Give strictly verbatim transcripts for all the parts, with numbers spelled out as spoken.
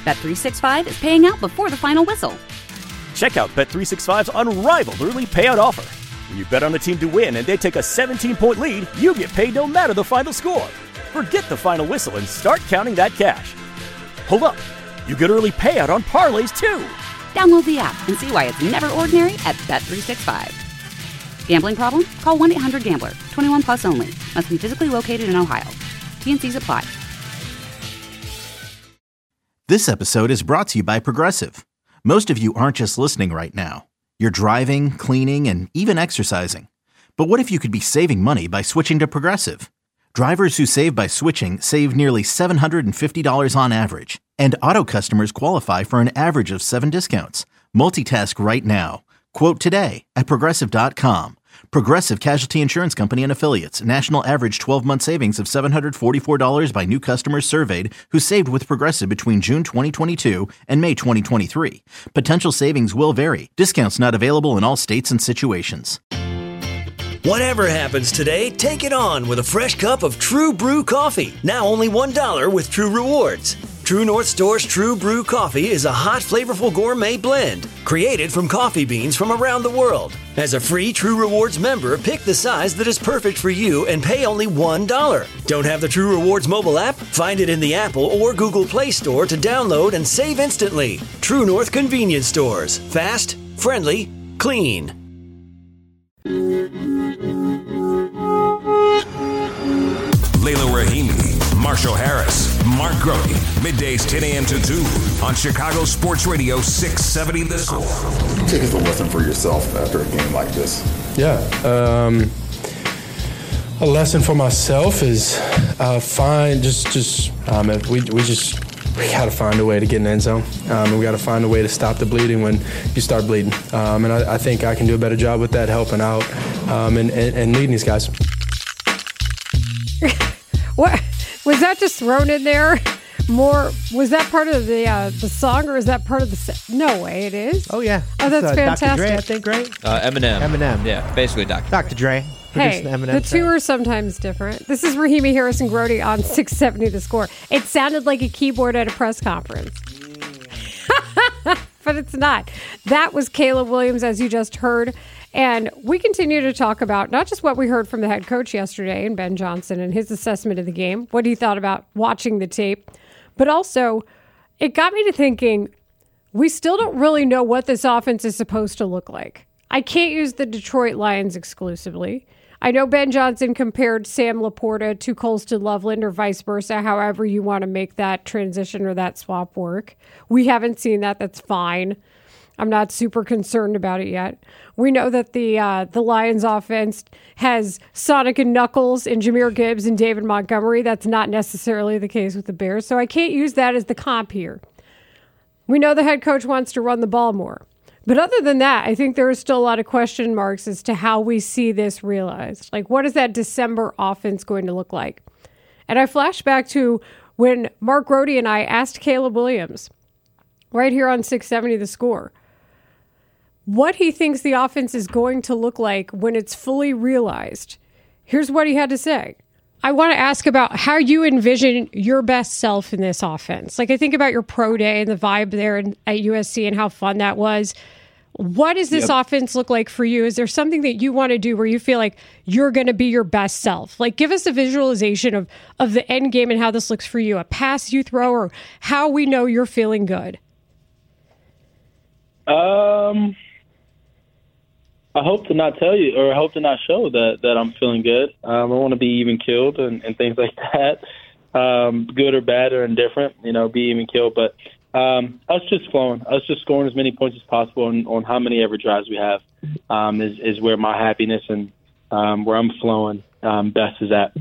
Bet three sixty-five is paying out before the final whistle. Check out Bet three sixty-five's unrivaled early payout offer. When you bet on a team to win and they take a seventeen-point lead, you get paid no matter the final score. Forget the final whistle and start counting that cash. Hold up. You get early payout on parlays, too. Download the app and see why it's never ordinary at Bet three sixty-five. Gambling problem? Call one eight hundred gambler. twenty-one plus only. Must be physically located in Ohio. T and C's apply. This episode is brought to you by Progressive. Most of you aren't just listening right now. You're driving, cleaning, and even exercising. But what if you could be saving money by switching to Progressive? Drivers who save by switching save nearly seven hundred fifty dollars on average. And auto customers qualify for an average of seven discounts. Multitask right now. Quote today at Progressive dot com. Progressive Casualty Insurance Company and Affiliates. National average twelve-month savings of seven hundred forty-four dollars by new customers surveyed who saved with Progressive between June twenty twenty-two and May twenty twenty-three. Potential savings will vary. Discounts not available in all states and situations. Whatever happens today, take it on with a fresh cup of True Brew coffee. Now only one dollar with True Rewards. True North Store's True Brew coffee is a hot, flavorful gourmet blend created from coffee beans from around the world. As a free True Rewards member, pick the size that is perfect for you and pay only one dollar. Don't have the True Rewards mobile app? Find it in the Apple or Google Play Store to download and save instantly. True North Convenience Stores. Fast, friendly, clean. Layla Rahimi, Marshall Harris, Mark Grote, middays ten a.m. to two on Chicago Sports Radio six seventy The Score. Take us a lesson for yourself after a game like this. Yeah. Um, a lesson for myself is uh, find just just um, we we just we got to find a way to get in the end zone. Um, and we got to find a way to stop the bleeding when you start bleeding. Um, and I, I think I can do a better job with that, helping out um, and, and, and leading these guys. What was that just thrown in there? More was that part of the uh, the song, or is that part of the set? No way, it is. Oh yeah. Oh, that's uh, fantastic. Doctor Dre, I think, right? Uh, Eminem. Eminem. Yeah, basically Doctor Doctor Dre. Hey, the, Eminem the two set. are sometimes different. This is Rahimi Harrison Grote on six seventy The Score. It sounded like a keyboard at a press conference. But it's not. That was Caleb Williams, as you just heard. And we continue to talk about not just what we heard from the head coach yesterday and Ben Johnson and his assessment of the game, what he thought about watching the tape, but also it got me to thinking, we still don't really know what this offense is supposed to look like. I can't use the Detroit Lions exclusively. I know Ben Johnson compared Sam Laporta to Colston Loveland or vice versa, however you want to make that transition or that swap work. We haven't seen that. That's fine. I'm not super concerned about it yet. We know that the uh, the Lions offense has Sonic and Knuckles and Jahmyr Gibbs and David Montgomery. That's not necessarily the case with the Bears, so I can't use that as the comp here. We know the head coach wants to run the ball more. But other than that, I think there is still a lot of question marks as to how we see this realized. Like, what is that December offense going to look like? And I flash back to when Mark Grote and I asked Caleb Williams, right here on six seventy The Score, what he thinks the offense is going to look like when it's fully realized. Here's what he had to say. I want to ask about how you envision your best self in this offense. Like, I think about your pro day and the vibe there in, at U S C and how fun that was. What does this yep. offense look like for you? Is there something that you want to do where you feel like you're going to be your best self? Like, give us a visualization of, of the end game and how this looks for you. A pass you throw, or how we know you're feeling good. Um... I hope to not tell you, or I hope to not show that, that I'm feeling good. Um, I want to be even killed and, and things like that, um, good or bad or indifferent, you know, be even killed. But um, us just flowing, us just scoring as many points as possible on, on how many ever drives we have um, is, is where my happiness and um, where I'm flowing um, best is at.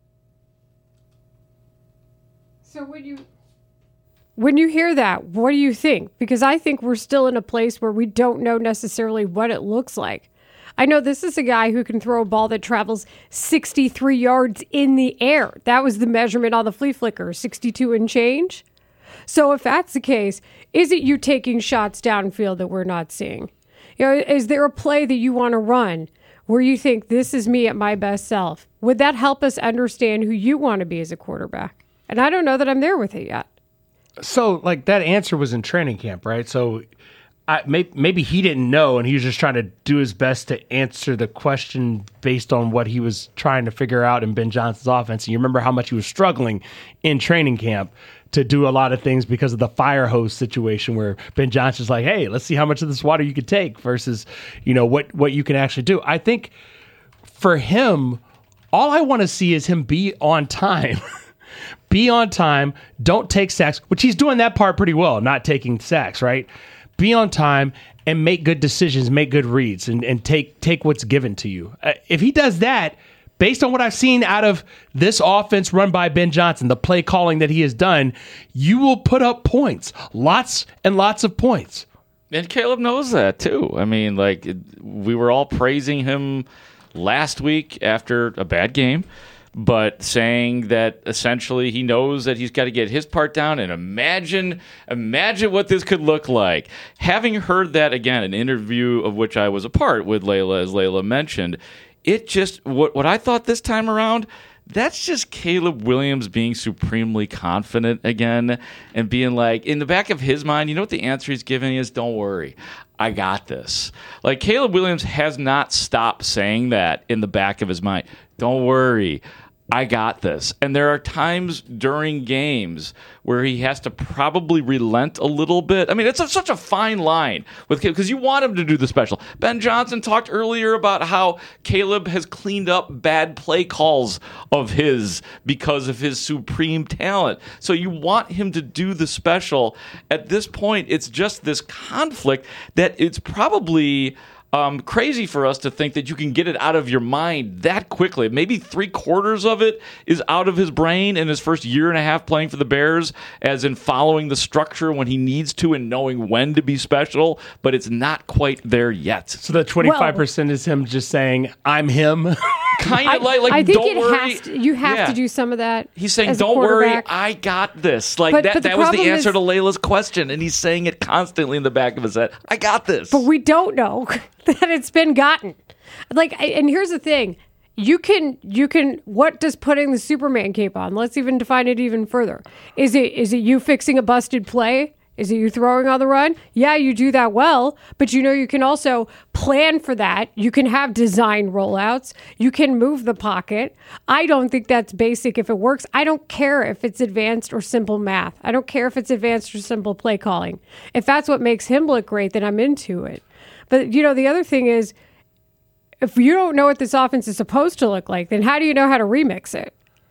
So when you... When you hear that, what do you think? Because I think we're still in a place where we don't know necessarily what it looks like. I know this is a guy who can throw a ball that travels sixty-three yards in the air. That was the measurement on the flea flicker, sixty-two and change. So if that's the case, is it you taking shots downfield that we're not seeing? You know, is there a play that you want to run where you think this is me at my best self? Would that help us understand who you want to be as a quarterback? And I don't know that I'm there with it yet. So, like, that answer was in training camp, right? So I, may, maybe he didn't know, and he was just trying to do his best to answer the question based on what he was trying to figure out in Ben Johnson's offense. And you remember how much he was struggling in training camp to do a lot of things because of the fire hose situation where Ben Johnson's like, hey, let's see how much of this water you can take versus, you know, what, what you can actually do. I think for him, all I want to see is him be on time. Be on time. Don't take sacks, which he's doing that part pretty well, not taking sacks, right? Be on time and make good decisions, make good reads, and, and take take what's given to you. Uh, if he does that, based on what I've seen out of this offense run by Ben Johnson, the play calling that he has done, you will put up points, lots and lots of points. And Caleb knows that too. I mean, like, we were all praising him last week after a bad game, but saying that essentially he knows that he's got to get his part down, and imagine imagine what this could look like. Having heard that again, an interview of which I was a part with Layla, as Layla mentioned, it just, what, what I thought this time around, that's just Caleb Williams being supremely confident again and being like, in the back of his mind, you know what the answer he's giving is? Don't worry, I got this. Like, Caleb Williams has not stopped saying that in the back of his mind. Don't worry, I got this. And there are times during games where he has to probably relent a little bit. I mean, it's a, such a fine line with Caleb because you want him to do the special. Ben Johnson talked earlier about how Caleb has cleaned up bad play calls of his because of his supreme talent. So you want him to do the special. At this point, it's just this conflict that it's probably Um, crazy for us to think that you can get it out of your mind that quickly. Maybe three quarters of it is out of his brain in his first year and a half playing for the Bears, as in following the structure when he needs to and knowing when to be special, but it's not quite there yet. So the twenty-five percent well, is him just saying, I'm him? Kind of like, like, I think don't it worry. Has to, you have yeah. to do some of that. He's saying, don't worry, I got this. Like, but, that, but that was the answer is, to Layla's question, and he's saying it constantly in the back of his head. I got this. But we don't know that it's been gotten. Like, and here's the thing. You can, you can, what does putting the Superman cape on? Let's even define it even further. Is it, is it you fixing a busted play? Is it you throwing on the run? Yeah, you do that well, but you know you can also plan for that. You can have design rollouts. You can move the pocket. I don't think that's basic if it works. I don't care if it's advanced or simple math. I don't care if it's advanced or simple play calling. If that's what makes him look great, then I'm into it. But, you know, the other thing is, if you don't know what this offense is supposed to look like, then how do you know how to remix it?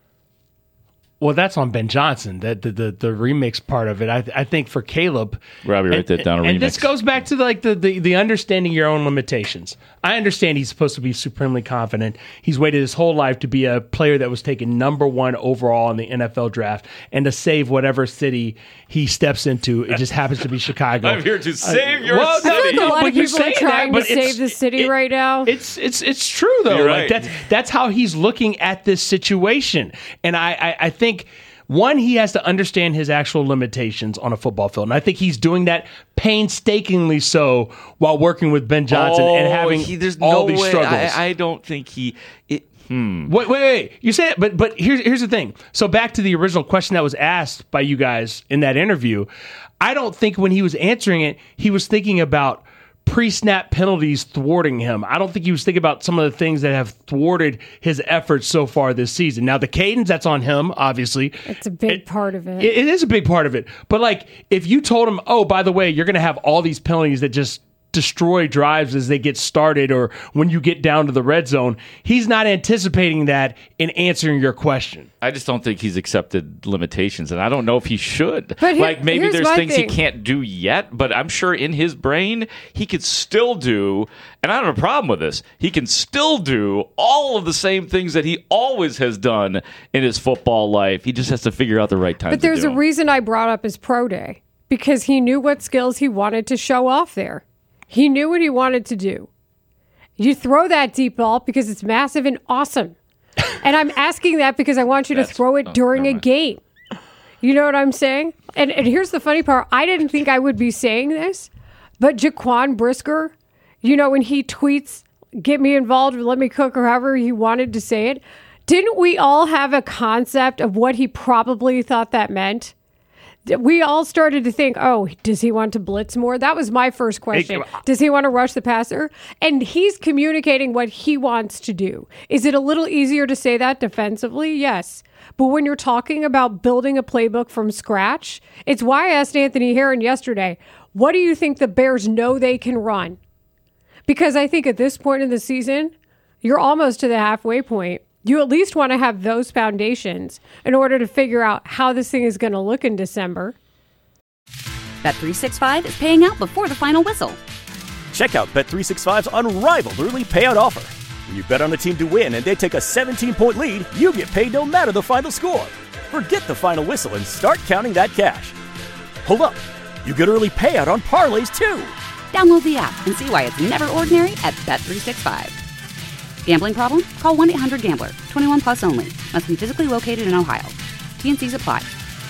Well, that's on Ben Johnson, the the the, the remix part of it. I I think for Caleb, Robbie, write that down. A and remix. This goes back to like the, the the understanding your own limitations. I understand he's supposed to be supremely confident. He's waited his whole life to be a player that was taken number one overall in the N F L draft, and to save whatever city he steps into, it just happens to be Chicago. I'm here to save uh, your well, city. I feel like a lot but of people are trying that, to save the city it, right now. It's it's it's true though. You're like right. that's that's how he's looking at this situation, and I I, I think. One, he has to understand his actual limitations on a football field. And I think he's doing that painstakingly so while working with Ben Johnson oh, and having he, there's all no these way. struggles. I, I don't think he... It, hmm. Wait, wait, wait. You say it, but, but here's, here's the thing. So back to the original question that was asked by you guys in that interview. I don't think when he was answering it, he was thinking about pre-snap penalties thwarting him. I don't think he was thinking about some of the things that have thwarted his efforts so far this season. Now, the cadence, that's on him, obviously. It's a big it, part of it. it. It is a big part of it. But, like, if you told him, oh, by the way, you're going to have all these penalties that just destroy drives as they get started or when you get down to the red zone, he's not anticipating that in answering your question. I just don't think he's accepted limitations, and I don't know if he should. But here, like, maybe there's things thing. he can't do yet, but I'm sure in his brain he could still do, and I don't have a problem with this, he can still do all of the same things that he always has done in his football life. He just has to figure out the right time But to there's do a them. reason I brought up his pro day, because he knew what skills he wanted to show off there. He knew what he wanted to do. You throw that deep ball because it's massive and awesome. And I'm asking that because I want you to throw it during a game. You know what I'm saying? And, and here's the funny part. I didn't think I would be saying this, but Jaquan Brisker, you know, when he tweets, get me involved or let me cook or however he wanted to say it, didn't we all have a concept of what he probably thought that meant? we all started to think, oh, does he want to blitz more? That was my first question. It, does he want to rush the passer? And he's communicating what he wants to do. Is it a little easier to say that defensively? Yes. But when you're talking about building a playbook from scratch, it's why I asked Anthony Herron yesterday, what do you think the Bears know they can run? Because I think at this point in the season, you're almost to the halfway point. You at least want to have those foundations in order to figure out how this thing is going to look in December. Bet three sixty-five is paying out before the final whistle. Check out Bet three sixty-five's unrivaled early payout offer. When you bet on a team to win and they take a seventeen-point lead, you get paid no matter the final score. Forget the final whistle and start counting that cash. Hold up. You get early payout on parlays, too. Download the app and see why it's never ordinary at Bet three sixty-five. Gambling problem? Call one eight hundred gambler. twenty-one plus only. Must be physically located in Ohio. T N Cs apply.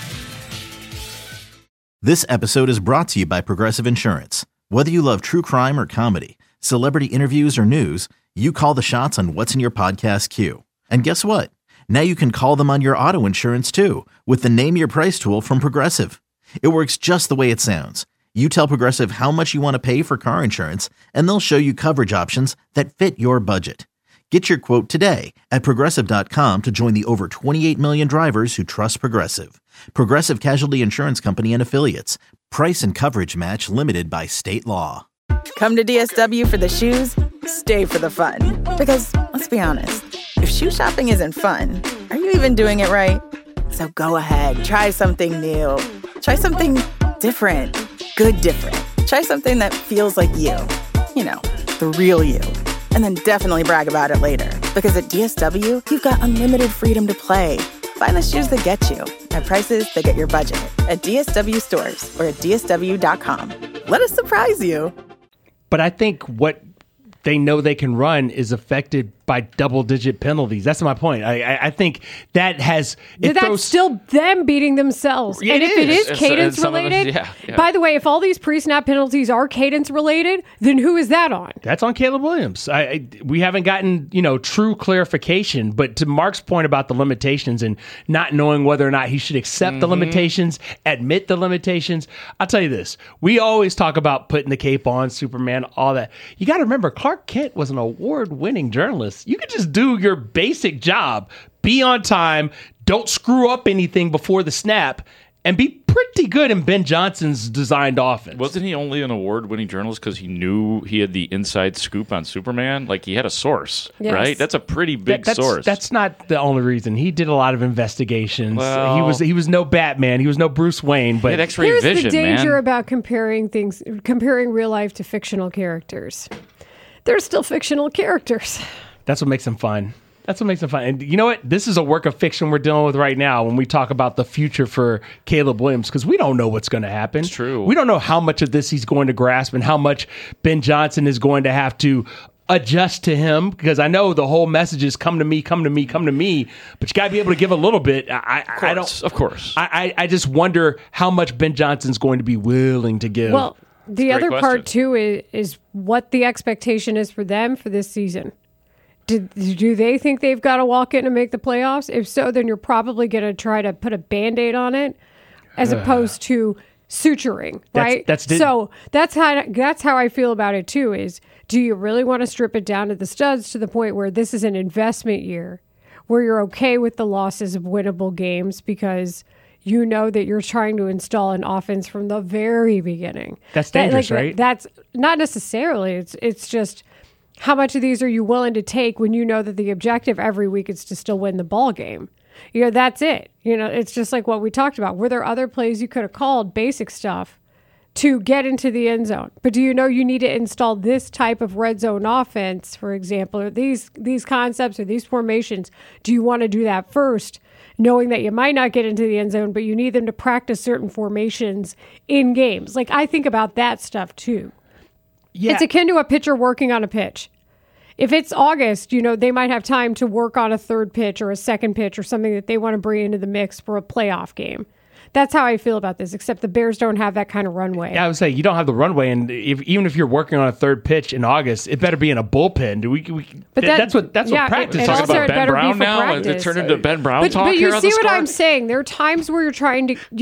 This episode is brought to you by Progressive Insurance. Whether you love true crime or comedy, celebrity interviews or news, you call the shots on what's in your podcast queue. And guess what? Now you can call them on your auto insurance too with the Name Your Price tool from Progressive. It works just the way it sounds. You tell Progressive how much you want to pay for car insurance, and they'll show you coverage options that fit your budget. Get your quote today at Progressive dot com to join the over twenty-eight million drivers who trust Progressive. Progressive Casualty Insurance Company and Affiliates. Price and coverage match limited by state law. Come to D S W for the shoes, stay for the fun. Because, let's be honest, if shoe shopping isn't fun, are you even doing it right? So go ahead, try something new. Try something different. Good different. Try something that feels like you. You know, the real you. And then definitely brag about it later. Because at D S W, you've got unlimited freedom to play. Find the shoes that get you at prices that get your budget at D S W stores or at D S W dot com. Let us surprise you. But I think what they know they can run is affected by double-digit penalties. That's my point. I, I, I think that has... It That's throws, still them beating themselves. Yeah, and it if it is. is cadence-related... yeah, yeah. By the way, if all these pre-snap penalties are cadence-related, then who is that on? That's on Caleb Williams. I, I we haven't gotten, you know, true clarification. But to Mark's point about the limitations and not knowing whether or not he should accept Mm-hmm. the limitations, admit the limitations, I'll tell you this. We always talk about putting the cape on, Superman, all that. You got to remember, Clark Kent was an award-winning journalist. You could just do your basic job, be on time, don't screw up anything before the snap, and be pretty good in Ben Johnson's designed offense. Wasn't he only an award-winning journalist because he knew he had the inside scoop on Superman? Like, he had a source, Yes. right? That's a pretty big That- that's, source. That's not the only reason. He did a lot of investigations. Well- he was he was no Batman. He was no Bruce Wayne. He But had X-ray Here's vision, the danger man. about comparing things, comparing real life to fictional characters. They're still fictional characters. that's what makes them fun. That's what makes them fun. And you know what? This is a work of fiction we're dealing with right now when we talk about the future for Caleb Williams, because we don't know what's going to happen. It's true. We don't know how much of this he's going to grasp and how much Ben Johnson is going to have to adjust to him, because I know the whole message is come to me, come to me, come to me, but you got to be able to give a little bit. I, Of I course, don't, of course. I, I, I just wonder how much Ben Johnson's going to be willing to give. Well, the a great other question. part too is, is what the expectation is for them for this season. Do, do they think they've got to walk in and make the playoffs? If so, then you're probably going to try to put a Band-Aid on it as opposed to suturing, That's- right? that's di- so that's how that's how I feel about it too, is do you really want to strip it down to the studs to the point where this is an investment year where you're okay with the losses of winnable games because you know that you're trying to install an offense from the very beginning. That's That- dangerous, like, right? That's not necessarily. It's it's just how much of these are you willing to take when you know that the objective every week is to still win the ball game? You know, that's it. You know, it's just like what we talked about. Were there other plays you could have called, basic stuff, to get into the end zone? But do you know you need to install this type of red zone offense, for example, or these these concepts or these formations? Do you want to do that first, knowing that you might not get into the end zone, but you need them to practice certain formations in games? Like, I think about that stuff too. yeah. It's akin to a pitcher working on a pitch. If it's August, you know, they might have time to work on a third pitch or a second pitch or something that they want to bring into the mix for a playoff game. That's how I feel about this, except the Bears don't have that kind of runway. Yeah, I would say you don't have the runway, and if, even if you're working on a third pitch in August, it better be in a bullpen. Do we? we But th- that- that's what that's yeah, what practice. it- it is Talking also about it Ben better be Brown for now? It practice. turned into Ben Brown But, talk but here you on see the what score? I'm saying? There are times where you're trying to... You,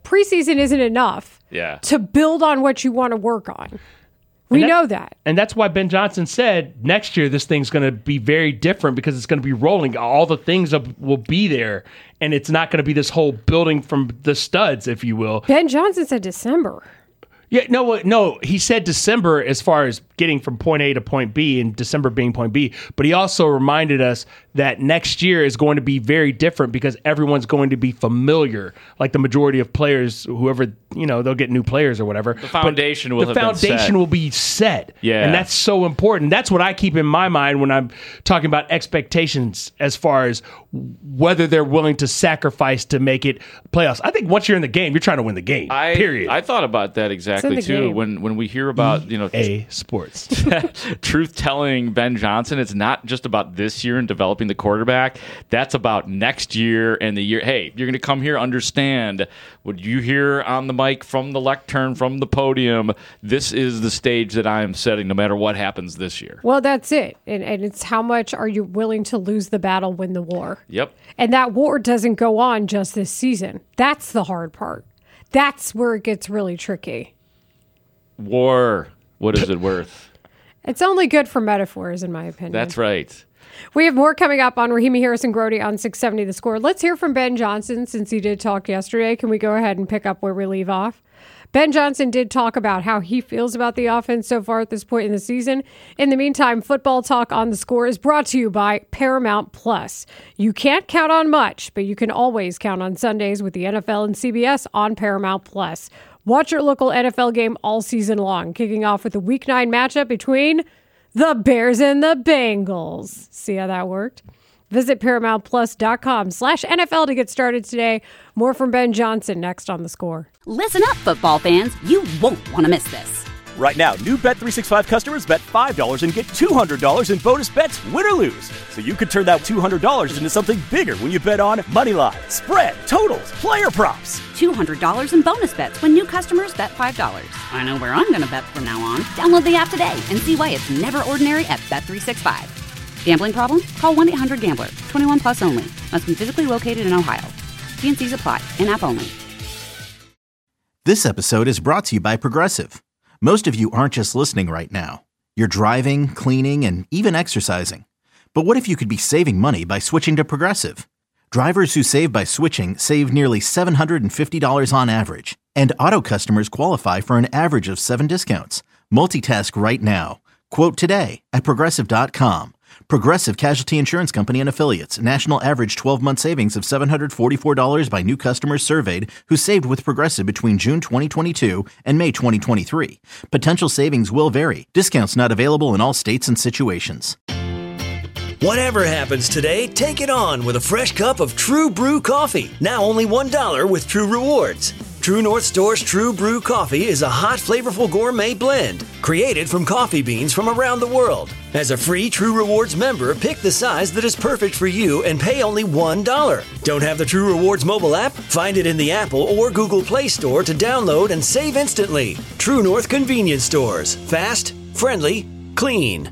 preseason isn't enough Yeah. to build on what you want to work on. We And that- know that. And that's why Ben Johnson said next year this thing's going to be very different because it's going to be rolling. All the things will be there, and it's not going to be this whole building from the studs, if you will. Ben Johnson said December. Yeah, no, no. He said December as far as getting from point A to point B, and December being point B. But he also reminded us that next year is going to be very different because everyone's going to be familiar. Like the majority of players, whoever, you know, they'll get new players or whatever. The foundation But will the have foundation been set. will be set. Yeah. And that's so important. That's what I keep in my mind when I'm talking about expectations as far as whether they're willing to sacrifice to make it playoffs. I think once you're in the game, you're trying to win the game. I, period. I thought about that exactly the too. game. When when we hear about you know A Sports. truth telling Ben Johnson, it's not just about this year and developing the quarterback. That's about next year and the year. Hey, you're going to come here, understand what you hear on the mic from the lectern, from the podium. This is the stage that I am setting no matter what happens this year. Well, that's it. And, and it's how much are you willing to lose the battle, win the war? Yep. And that war doesn't go on just this season. That's the hard part. That's where it gets really tricky. War. What is it worth? It's only good for metaphors, in my opinion. That's right. We have more coming up on Rahimi Harrison Grody on six seventy The Score. Let's hear from Ben Johnson since he did talk yesterday. Can we go ahead and pick up where we leave off? Ben Johnson did talk about how he feels about the offense so far at this point in the season. In the meantime, Football Talk on The Score is brought to you by Paramount Plus. You can't count on much, but you can always count on Sundays with the N F L and C B S on Paramount Plus. Watch your local N F L game all season long, kicking off with the Week nine matchup between the Bears and the Bengals. See how that worked? Visit ParamountPlus.com slash NFL to get started today. More from Ben Johnson next on The Score. Listen up, football fans. You won't want to miss this. Right now, new Bet three sixty-five customers bet five dollars and get two hundred dollars in bonus bets, win or lose. So you could turn that two hundred dollars into something bigger when you bet on money line, spread, totals, player props. two hundred dollars in bonus bets when new customers bet five dollars. I know where I'm going to bet from now on. Download the app today and see why it's never ordinary at Bet three sixty-five. Gambling problem? Call one eight hundred gambler. twenty-one plus only. Must be physically located in Ohio. T and C's apply. In-app only. This episode is brought to you by Progressive. Most of you aren't just listening right now. You're driving, cleaning, and even exercising. But what if you could be saving money by switching to Progressive? Drivers who save by switching save nearly seven hundred fifty dollars on average. And auto customers qualify for an average of seven discounts. Multitask right now. Quote today at Progressive dot com. Progressive Casualty Insurance Company and Affiliates. National average twelve-month savings of seven hundred forty-four dollars by new customers surveyed who saved with Progressive between June twenty twenty-two and May twenty twenty-three. Potential savings will vary. Discounts not available in all states and situations. Whatever happens today, take it on with a fresh cup of True Brew coffee. Now only one dollar with True Rewards. True North Store's True Brew coffee is a hot, flavorful gourmet blend created from coffee beans from around the world. As a free True Rewards member, pick the size that is perfect for you and pay only one dollar. Don't have the True Rewards mobile app? Find it in the Apple or Google Play Store to download and save instantly. True North Convenience Stores. Fast, friendly, clean.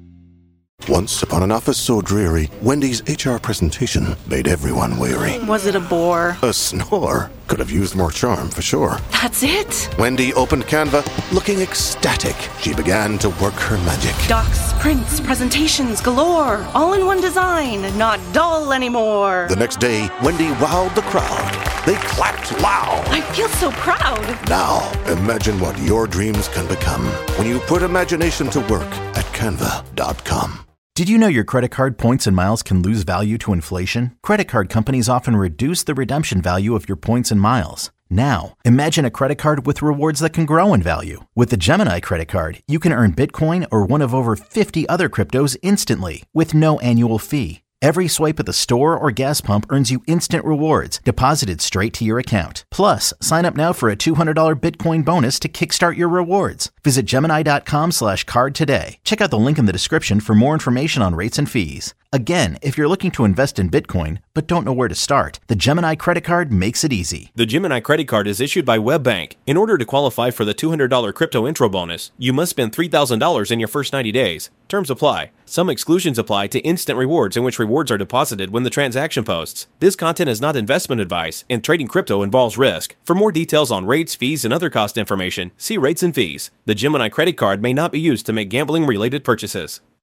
Once upon an office so dreary, Wendy's H R presentation made everyone weary. Was it a bore? A snore. Could have used more charm, for sure. That's it? Wendy opened Canva, looking ecstatic. She began to work her magic. Docs, prints, presentations galore. All in one design, not dull anymore. The next day, Wendy wowed the crowd. They clapped loud. I feel so proud. Now, imagine what your dreams can become when you put imagination to work at Canva dot com. Did you know your credit card points and miles can lose value to inflation? Credit card companies often reduce the redemption value of your points and miles. Now, imagine a credit card with rewards that can grow in value. With the Gemini credit card, you can earn Bitcoin or one of over fifty other cryptos instantly with no annual fee. Every swipe at the store or gas pump earns you instant rewards deposited straight to your account. Plus, sign up now for a two hundred dollars Bitcoin bonus to kickstart your rewards. Visit Gemini dot com slash card today. Check out the link in the description for more information on rates and fees. Again, if you're looking to invest in Bitcoin but don't know where to start, the Gemini credit card makes it easy. The Gemini credit card is issued by WebBank. In order to qualify for the two hundred dollars crypto intro bonus, you must spend three thousand dollars in your first ninety days. Terms apply. Some exclusions apply to instant rewards, in which rewards are deposited when the transaction posts. This content is not investment advice, and trading crypto involves risk. For more details on rates, fees, and other cost information, see rates and fees. The Gemini credit card may not be used to make gambling-related purchases.